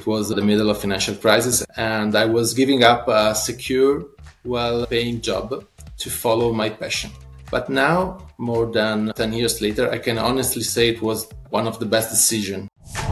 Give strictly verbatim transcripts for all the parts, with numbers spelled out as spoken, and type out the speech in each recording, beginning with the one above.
was the middle of financial crisis, and I was giving up a secure, well-paying job to follow my passion. But now, more than ten years later, I can honestly say it was one of the best decisions.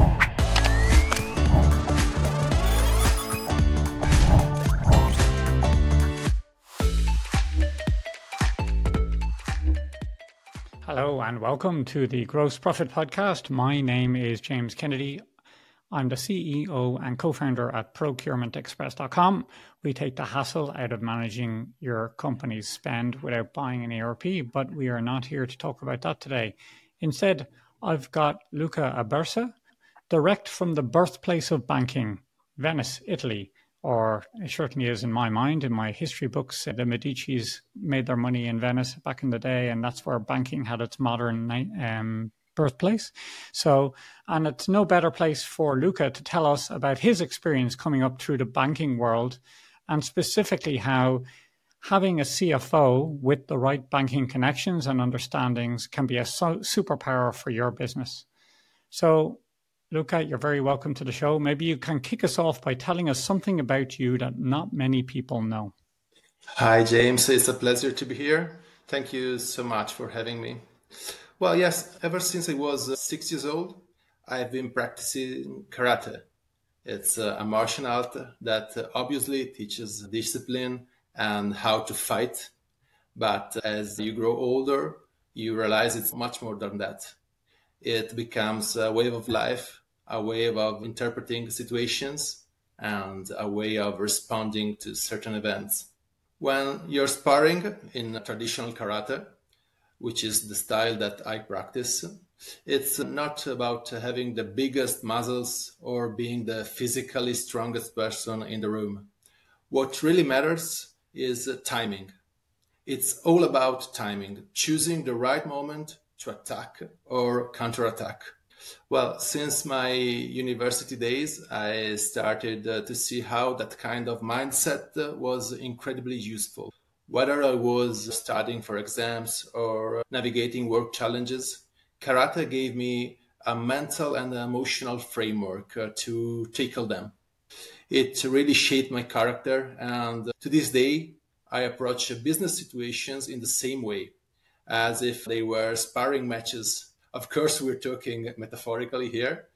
Hello and welcome to the Gross Profit Podcast. My name is James Kennedy. I'm the C E O and co-founder at procurement express dot com. We take the hassle out of managing your company's spend without buying an E R P, but we are not here to talk about that today. Instead, I've got Luca Abersa, direct from the birthplace of banking, Venice, Italy, or it certainly is in my mind. In my history books, the Medicis made their money in Venice back in the day, and that's where banking had its modern um, birthplace. So, and it's no better place for Luca to tell us about his experience coming up through the banking world, and specifically how having a C F O with the right banking connections and understandings can be a so- superpower for your business. So, Luca, you're very welcome to the show. Maybe you can kick us off by telling us something about you that not many people know. Hi, James. It's a pleasure to be here. Thank you so much for having me. Well, yes, ever since I was six years old, I've been practicing karate. It's a martial art that obviously teaches discipline and how to fight. But as you grow older, you realize it's much more than that. It becomes a way of life, a way of interpreting situations, and a way of responding to certain events. When you're sparring in traditional karate, which is the style that I practice, it's not about having the biggest muscles or being the physically strongest person in the room. What really matters is timing. It's all about timing, choosing the right moment to attack or counterattack. Well, since my university days, I started uh, to see how that kind of mindset uh, was incredibly useful. Whether I was studying for exams or navigating work challenges, karate gave me a mental and emotional framework uh, to tackle them. It really shaped my character, and to this day, I approach business situations in the same way, as if they were sparring matches. Of course, we're talking metaphorically here.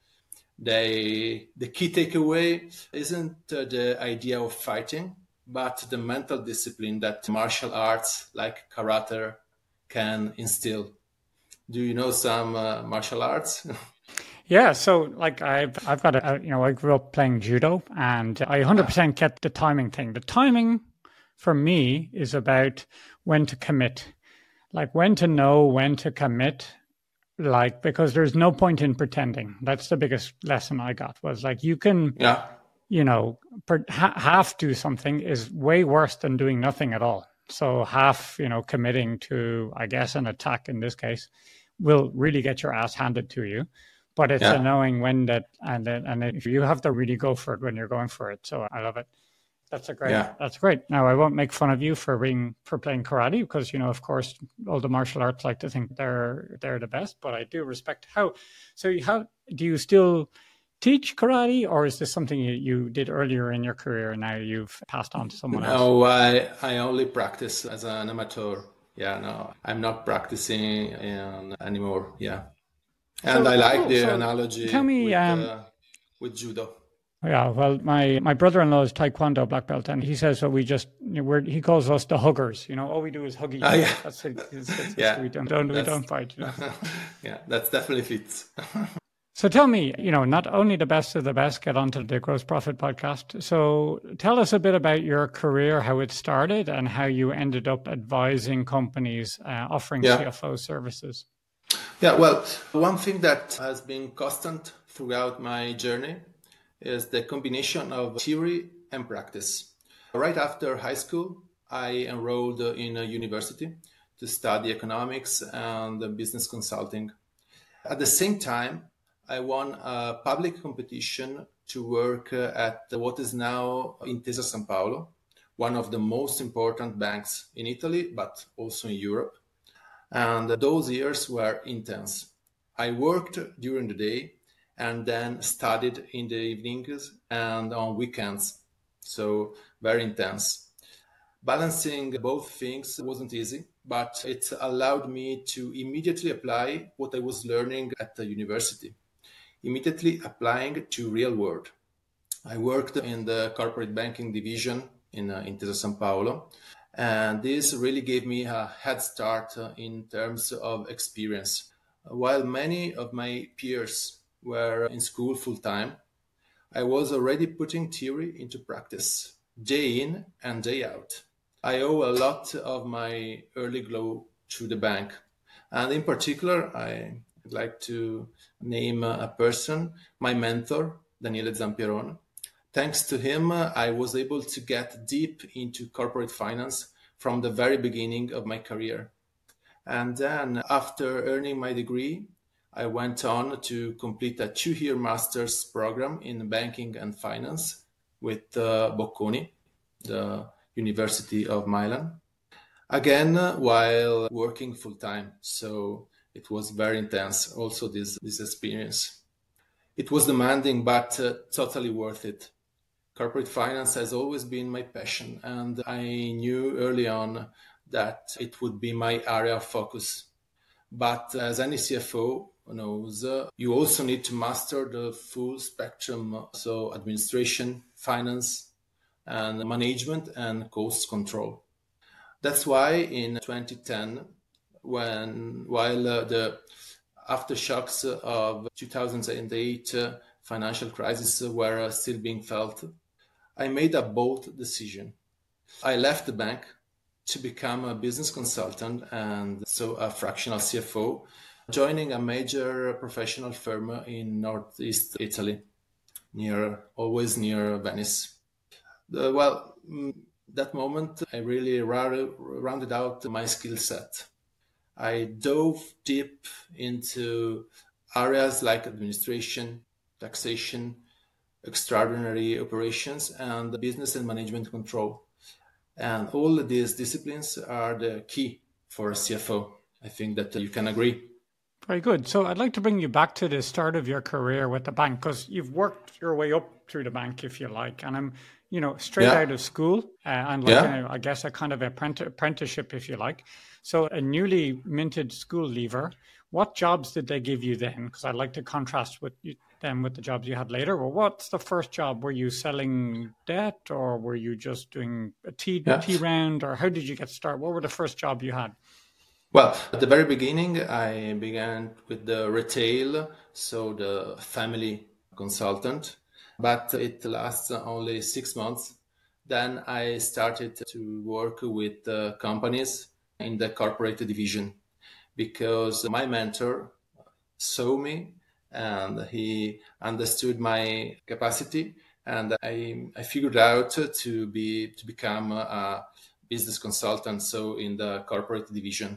They, the key takeaway isn't uh, the idea of fighting, but the mental discipline that martial arts like karate can instill. Do you know some uh, martial arts? Yeah, so like I've I've got a, you know, I grew up playing judo, and I one hundred percent get the timing thing. The timing for me is about when to commit. Like when to know when to commit, like, because there's no point in pretending. That's the biggest lesson I got, was like, you can, Yeah. you know, per, ha- half do something is way worse than doing nothing at all. So half, you know, committing to, I guess, an attack in this case will really get your ass handed to you. But it's Yeah. a knowing when that, and then, and if you have to really go for it when you're going for it. So I love it. That's a great. Yeah. That's great. Now I won't make fun of you for being for playing karate, because you know, of course, all the martial arts like to think they're they're the best. But I do respect how. So you how do you still teach karate, or is this something you, you did earlier in your career and now you've passed on to someone else? No, I I only practice as an amateur. Yeah, no, I'm not practicing um, anymore. Yeah, and So I like cool. the So analogy tell me. with Um, uh, with judo. Yeah, well, my, my brother-in-law is Taekwondo black belt, and he says, so we just, you know, we're, he calls us the huggers. You know, all we do is hug each Ah, other. yeah. That's it. It's, it's, Yeah, we don't, don't we that's don't fight. You know? yeah, that's definitely fits. So tell me, you know, not only the best of the best get onto the Gross Profit Podcast. So tell us a bit about your career, how it started, and how you ended up advising companies uh, offering Yeah. C F O services. Yeah, well, one thing that has been constant throughout my journey is the combination of theory and practice. Right after high school, I enrolled in a university to study economics and business consulting. At the same time, I won a public competition to work at what is now Intesa Sanpaolo, one of the most important banks in Italy, but also in Europe. And those years were intense. I worked during the day and then studied in the evenings and on weekends. So very intense. Balancing both things wasn't easy, but it allowed me to immediately apply what I was learning at the university, immediately applying to real world. I worked in the corporate banking division in uh, Intesa Sanpaolo, and this really gave me a head start uh, in terms of experience. While many of my peers were in school full time, I was already putting theory into practice, day in and day out. I owe a lot of my early glow to the bank. And in particular, I'd like to name a person, my mentor, Daniele Zampierone. Thanks to him, I was able to get deep into corporate finance from the very beginning of my career. And then, after earning my degree, I went on to complete a two-year master's program in banking and finance with uh, Bocconi, the University of Milan, again while working full-time. So it was very intense, also this, this experience. It was demanding, but uh, totally worth it. Corporate finance has always been my passion, and I knew early on that it would be my area of focus. But as any C F O knows, uh, you also need to master the full spectrum, so administration, finance, and management and cost control. That's why in twenty ten, when while uh, the aftershocks of two thousand eight uh, financial crisis were uh, still being felt, I made a bold decision. I left the bank to become a business consultant and so a fractional C F O, joining a major professional firm in northeast Italy, near always near Venice. The, well, that moment I really rounded out my skill set. I dove deep into areas like administration, taxation, extraordinary operations, and business and management control. And all of these disciplines are the key for a C F O. I think that you can agree. Very good. So I'd like to bring you back to the start of your career with the bank, because you've worked your way up through the bank, if you like. And I'm, you know, straight yeah. out of school uh, and like, yeah. a, I guess, a kind of apprenticeship, if you like. So a newly minted school leaver, what jobs did they give you then? Because I'd like to contrast with you, them with the jobs you had later. Well, what's the first job? Were you selling debt, or were you just doing a tea, yeah. tea round, or how did you get started? What were the first job you had? Well, at the very beginning, I began with the retail, so the family consultant, but it lasts only six months. Then I started to work with uh, companies in the corporate division, because my mentor saw me and he understood my capacity, and I, I figured out to be to become a business consultant, so in the corporate division.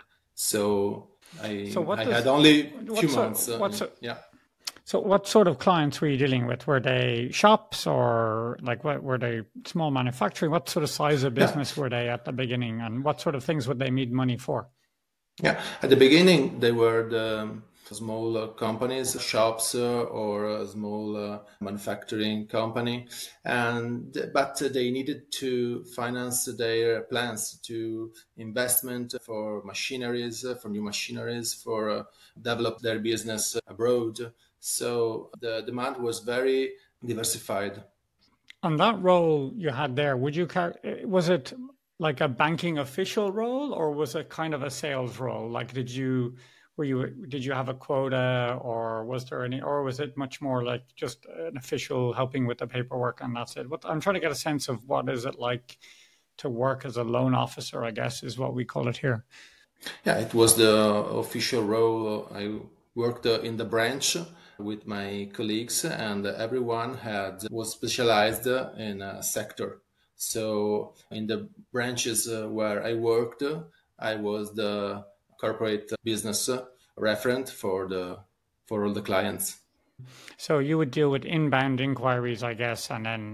So I, so I does, had only a few so, months. Uh, so, yeah. So what sort of clients were you dealing with? Were they shops, or like what were they small manufacturing? What sort of size of business yeah. were they at the beginning, and what sort of things would they need money for? Yeah, at the beginning, they were the small uh, companies, shops, uh, or a small uh, manufacturing company, and but they needed to finance their plans to investment for machineries, for new machineries, for uh, develop their business abroad. So the demand was very diversified. On that role you had there, would you was it like a banking official role, or was it kind of a sales role? Like, did you were you did you have a quota, or was there any, or was it much more like just an official helping with the paperwork and that's it? What I'm trying to get a sense of, what is it like to work as a loan officer, I guess is what we call it here. Yeah, it was the official role. I worked in the branch with my colleagues, and everyone had was specialized in a sector. So in the branches where I worked, I was the corporate business referent for the for all the clients. So you would deal with inbound inquiries, I guess, and then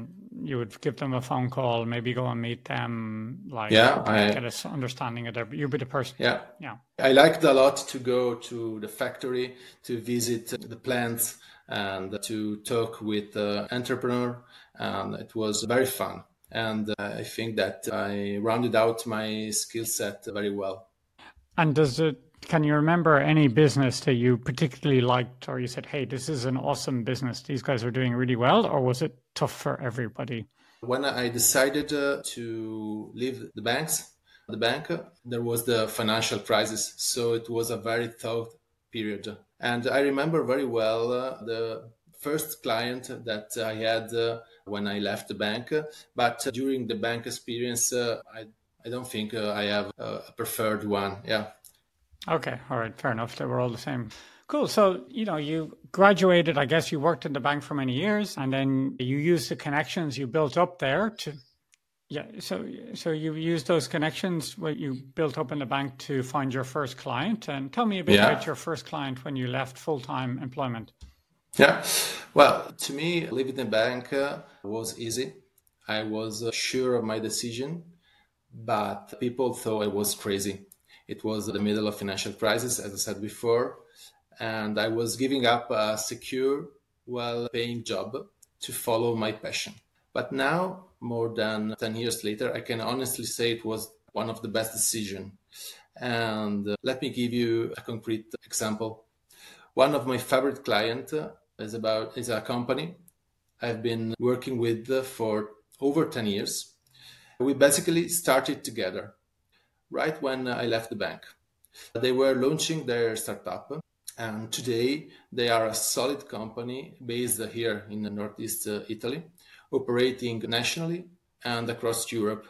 you would give them a phone call, maybe go and meet them, like Yeah, get, I, get an understanding of their, you'd be the person. yeah. Yeah. I liked a lot to go to the factory, to visit the plants and to talk with the entrepreneur. And it was very fun. And uh, I think that I rounded out my skill set very well. And does it, can you remember any business that you particularly liked, or you said, hey, this is an awesome business, these guys are doing really well, or was it tough for everybody? When I decided uh, to leave the banks, the bank, uh, there was the financial crisis. So it was a very tough period. And I remember very well uh, the first client that I had uh, when I left the bank. But uh, during the bank experience, uh, I, I don't think uh, I have a preferred one. Yeah. Okay. All right. Fair enough. They were all the same. Cool. So, you know, you graduated, I guess you worked in the bank for many years, and then you used the connections you built up there to, yeah. So, so you used those connections, what you built up in the bank to find your first client. And tell me a bit Yeah. about your first client when you left full-time employment. Yeah. Well, to me, leaving the bank uh, was easy. I was uh, sure of my decision, but people thought I was crazy. It was the middle of financial crisis, as I said before, and I was giving up a secure, well-paying job to follow my passion. But now, more than ten years later, I can honestly say it was one of the best decisions. And uh, let me give you a concrete example. One of my favorite clients uh, is about is a company I've been working with uh, for over ten years. We basically started together right when I left the bank. They were launching their startup, and today they are a solid company based here in Northeast uh, Italy, operating nationally and across Europe.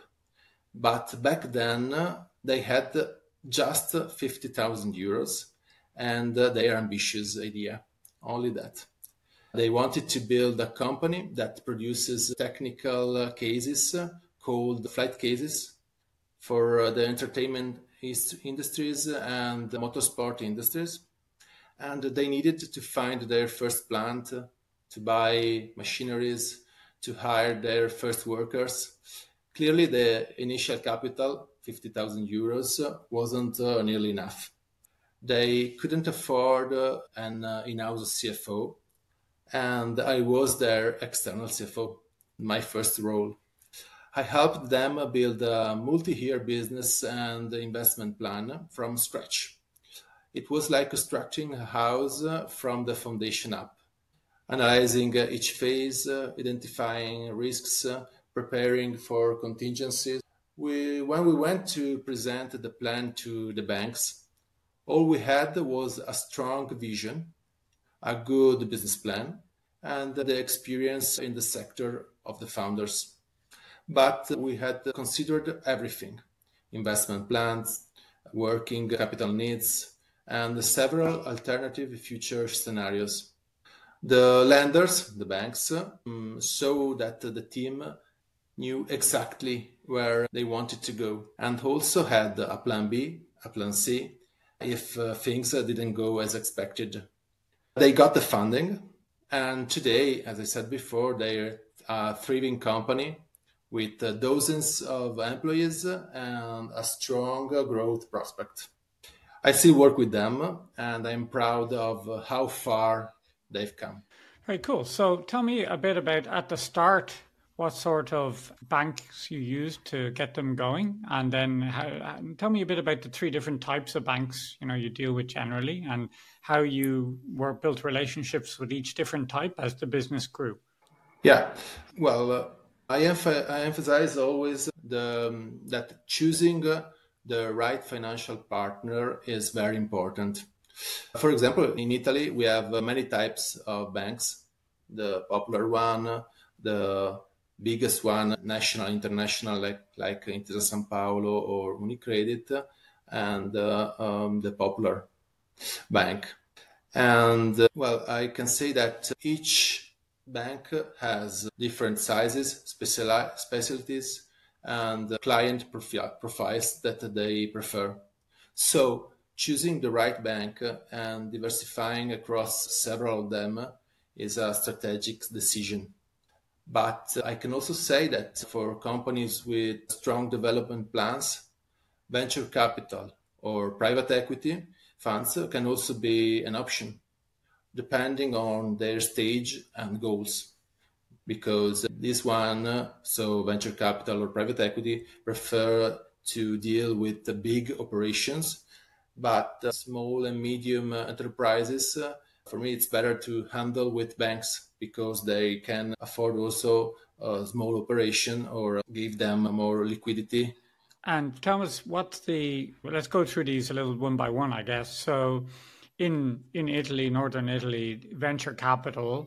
But back then uh, they had just fifty thousand euros and uh, their ambitious idea, only that. They wanted to build a company that produces technical uh, cases uh, called flight cases for uh, the entertainment industries and the motorsport industries. And they needed to find their first plant, uh, to buy machineries, to hire their first workers. Clearly, the initial capital, fifty thousand euros, uh, wasn't uh, nearly enough. They couldn't afford uh, an uh, in-house C F O, and I was their external C F O, my first role. I helped them build a multi-year business and investment plan from scratch. It was like constructing a house from the foundation up, analyzing each phase, identifying risks, preparing for contingencies. We, when we went to present the plan to the banks, all we had was a strong vision, a good business plan, and the experience in the sector of the founders. But we had considered everything: investment plans, working capital needs, and several alternative future scenarios. The lenders, the banks, um, saw that the team knew exactly where they wanted to go and also had a plan B, a plan C, if uh, things uh, didn't go as expected. They got the funding, and today, as I said before, they're a thriving company with uh, dozens of employees and a strong uh, growth prospect. I still work with them, and I'm proud of uh, how far they've come. Very cool. So tell me a bit about, at the start, what sort of banks you used to get them going, and then how, tell me a bit about the three different types of banks you know you deal with generally, and how you were built relationships with each different type as the business grew. Yeah, well, uh, I, emph- I emphasize always the um, that choosing uh, the right financial partner is very important. For example, in Italy, we have uh, many types of banks. The popular one, the biggest one, national, international, like like Intesa San Paolo or Unicredit, and uh, um, the popular bank. And uh, well, I can say that each bank has different sizes, speciali- specialties, and client profi- profiles that they prefer. So choosing the right bank and diversifying across several of them is a strategic decision. But I can also say that for companies with strong development plans, venture capital or private equity funds can also be an option, depending on their stage and goals. Because this one, uh, so venture capital or private equity, prefer to deal with the big operations, but uh, small and medium uh, enterprises, uh, for me, it's better to handle with banks because they can afford also a small operation or give them more liquidity. And Thomas, what's the, well, let's go through these a little one by one, I guess. So in in Italy, Northern Italy, venture capital,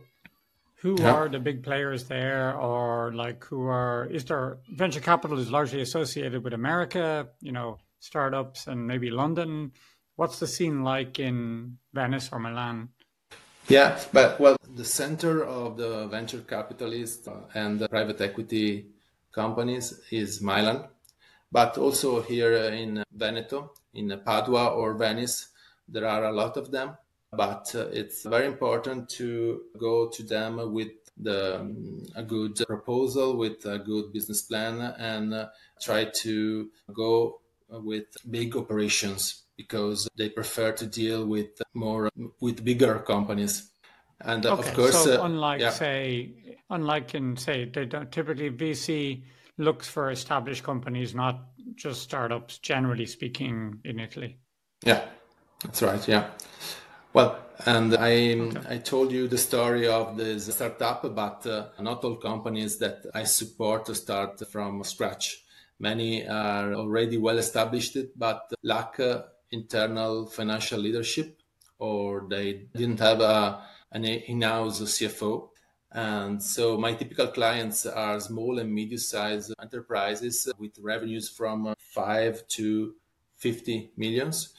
who Yeah. are the big players there? Or like who are, is there, venture capital is largely associated with America, you know, startups and maybe London. What's the scene like in Venice or Milan? Yeah, but well, the center of the venture capitalists and the private equity companies is Milan, but also here in Veneto, in Padua or Venice, there are a lot of them. But uh, it's very important to go to them with the, um, a good proposal, with a good business plan, and uh, try to go with big operations because they prefer to deal with more with bigger companies. And uh, of Okay, course, so uh, unlike yeah, say, unlike in say, they don't typically V C looks for established companies, not just startups. Generally speaking, in Italy. yeah, that's right. Yeah. Well, and I Okay. I told you the story of this startup, but uh, not all companies that I support to start from scratch. Many are already well established, but lack uh, internal financial leadership, or they didn't have a, an in-house C F O. And so my typical clients are small and medium-sized enterprises with revenues from five to fifty millions.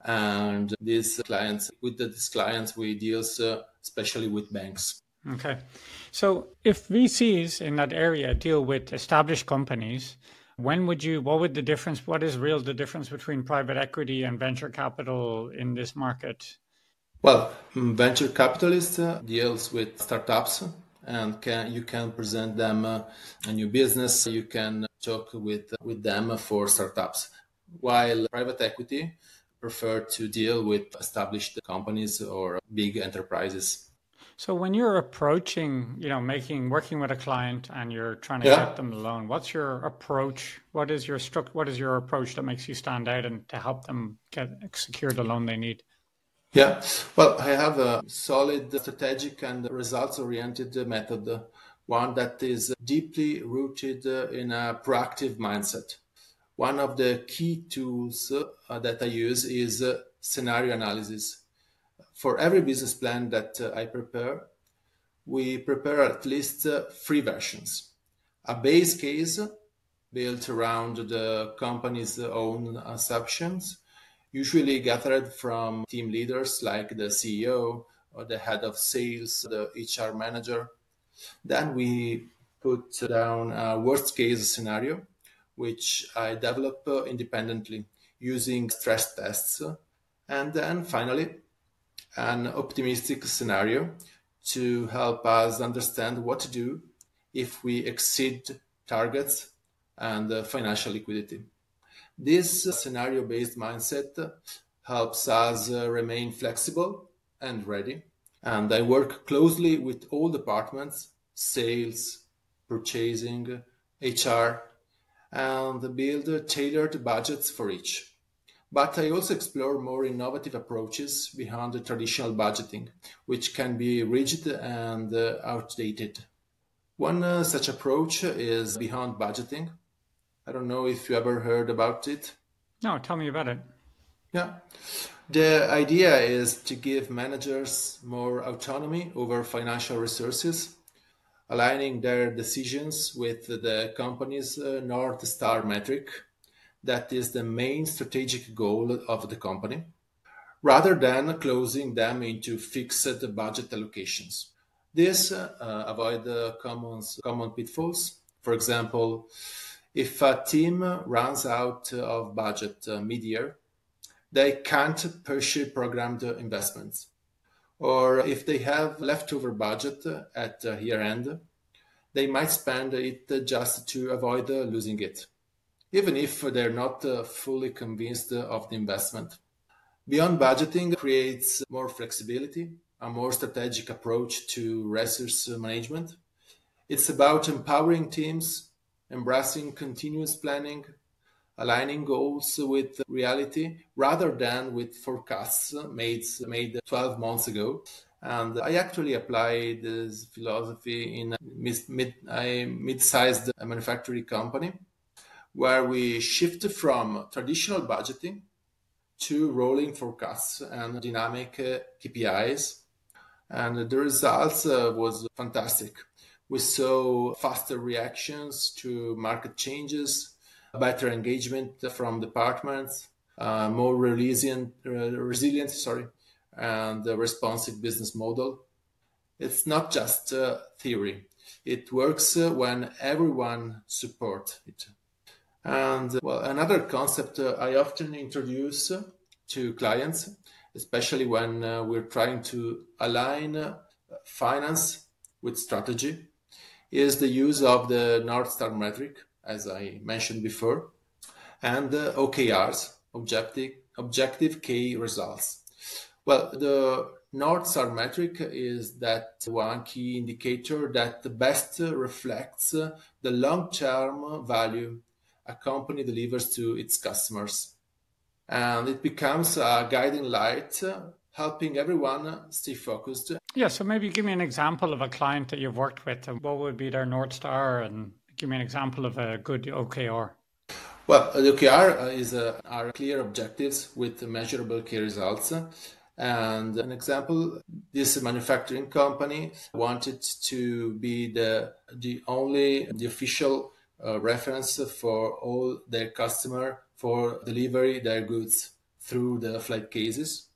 And these clients, with these clients, we deal uh, especially with banks. Okay. So if V Cs in that area deal with established companies, when would you, what would the difference, what is real the difference between private equity and venture capital in this market? Well, mm, venture capitalist uh, deals with startups and can you can present them uh, a new business. You can talk with with them for startups, while private equity prefer to deal with established companies or big enterprises. So when you're approaching, you know, making, working with a client and you're trying to Yeah. get them the loan, what's your approach? What is your struct, what is your approach that makes you stand out and to help them get, secure the loan they need? Yeah, well, I have a solid strategic and results-oriented method, one that is deeply rooted in a proactive mindset. One of the key tools uh, that I use is uh, scenario analysis. For every business plan that uh, I prepare, we prepare at least uh, three versions. A base case built around the company's own assumptions, usually gathered from team leaders like the C E O or the head of sales, the H R manager. Then we put down a worst case scenario, which I develop uh, independently using stress tests. And then finally, an optimistic scenario to help us understand what to do if we exceed targets and uh, financial liquidity. This scenario based mindset helps us uh, remain flexible and ready. And I work closely with all departments, sales, purchasing, H R, and build tailored budgets for each. But I also explore more innovative approaches behind the traditional budgeting, which can be rigid and uh, outdated. One uh, such approach is beyond budgeting. I don't know if you ever heard about it. No, tell me about it. Yeah. The idea is to give managers more autonomy over financial resources, aligning their decisions with the company's uh, North Star metric, that is the main strategic goal of the company, rather than closing them into fixed budget allocations. This uh, uh, avoid the common, common pitfalls. For example, if a team runs out of budget uh, mid-year, they can't pursue programmed investments. Or if they have leftover budget at uh, year end, they might spend it just to avoid losing it, even if they're not fully convinced of the investment. Beyond budgeting creates more flexibility, a more strategic approach to resource management. It's about empowering teams, embracing continuous planning, aligning goals with reality rather than with forecasts made, made twelve months ago. And I actually applied this philosophy in a mid, mid, a mid-sized manufacturing company where we shifted from traditional budgeting to rolling forecasts and dynamic uh, K P Is. And the results uh, was fantastic. We saw faster reactions to market changes, better engagement from departments, uh, more resilient, uh, resilient, sorry, and a responsive business model. It's not just uh, theory. It works uh, when everyone supports it. And well, another concept uh, I often introduce uh, to clients, especially when uh, we're trying to align uh, finance with strategy, is the use of the North Star metric, as I mentioned before, and the O K Rs, objective, objective key results. Well, the North Star metric is that one key indicator that best reflects the long-term value a company delivers to its customers. And it becomes a guiding light, helping everyone stay focused. Yeah, so maybe give me an example of a client that you've worked with, and what would be their North Star, and give me an example of a good O K R. Well, the O K R is uh, our clear objectives with measurable key results. And an example, this manufacturing company wanted to be the the only, the official uh, reference for all their customer for delivery their goods through the flight cases.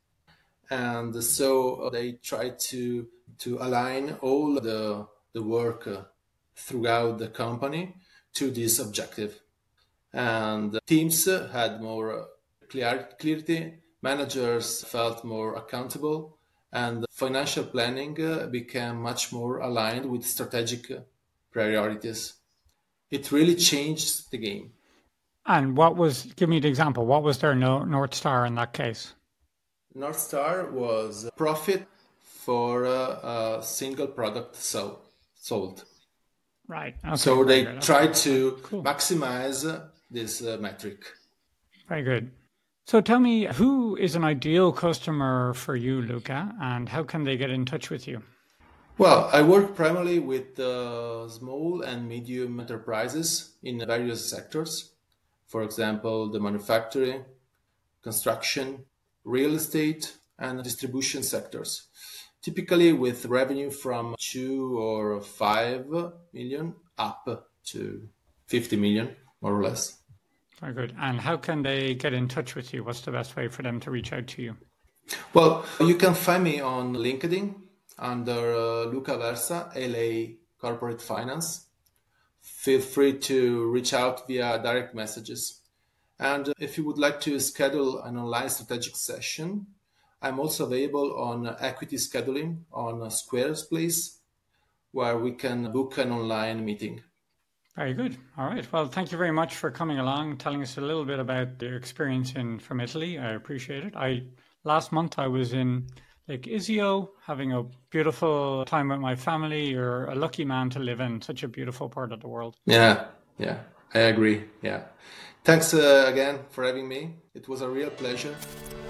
And so they tried to to align all the the work uh, throughout the company to this objective. And teams had more clear, clarity, managers felt more accountable, and financial planning became much more aligned with strategic priorities. It really changed the game. And what was, give me the example, what was their no, North Star in that case? North Star was profit for a, a single product sold. sold. Right. Okay, so they good. tried okay. to cool. maximize this uh, metric. Very good. So tell me, who is an ideal customer for you, Luca, and how can they get in touch with you? Well, I work primarily with uh, small and medium enterprises in various sectors. For example, the manufacturing, construction, real estate, and distribution sectors, typically with revenue from two or five million up to fifty million, more or less. Very good. And how can they get in touch with you? What's the best way for them to reach out to you? Well, you can find me on LinkedIn under uh, Luca Versa, L A Corporate Finance. Feel free to reach out via direct messages. And if you would like to schedule an online strategic session, I'm also available on equity scheduling on Squarespace, where we can book an online meeting. Very good. All right. Well, thank you very much for coming along, telling us a little bit about your experience in from Italy. I appreciate it. I last month I was in Lake Iseo, having a beautiful time with my family. You're a lucky man to live in such a beautiful part of the world. Yeah, yeah, I agree. Yeah. Thanks uh, again for having me. It was a real pleasure.